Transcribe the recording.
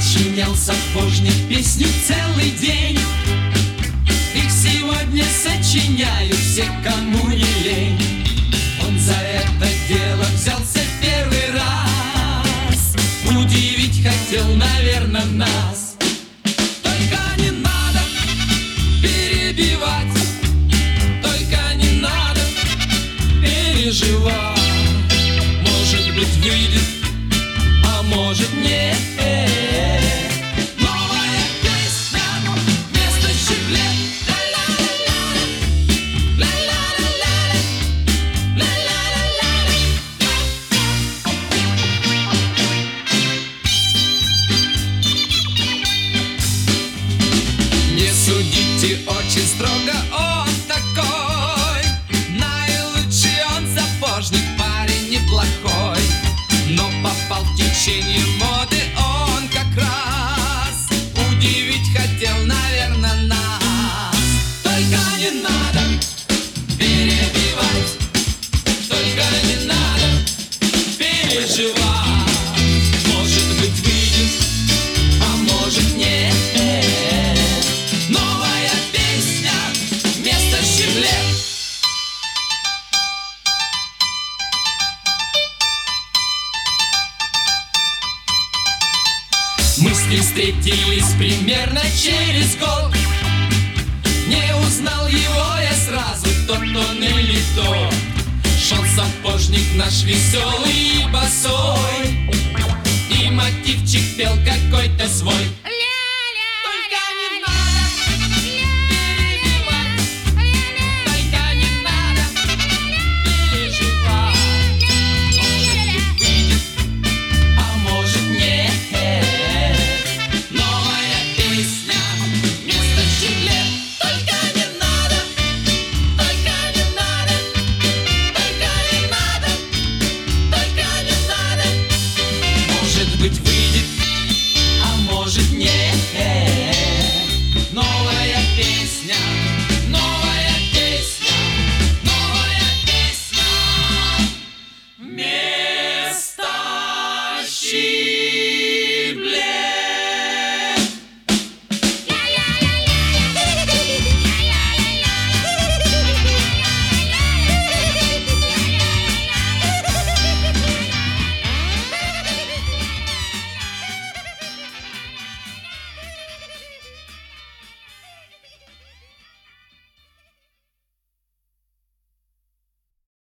Сочинял сапожник песню целый день. Их сегодня сочиняют все, кому не лень. Он за это дело взялся первый раз. Удивить хотел, наверное, нас. Только не надо перебивать, только не надо переживать. Может быть, выйдет, а может нет. Новая песня вместо щеглет. Не судите очень строго, он такой. Наилучший он сапожник, парень неплохой. Но попал в течение моды он как раз. Удивить хотел, наверное, нас. Только не надо перебивать, только не надо переживать. Может быть, выйдет, а может нет. Новая песня вместо щеглет. Мы с ним встретились примерно через год. Не узнал его я сразу, тот он или тот. Шел сапожник наш веселый и босой, и мотивчик пел какой-то свой.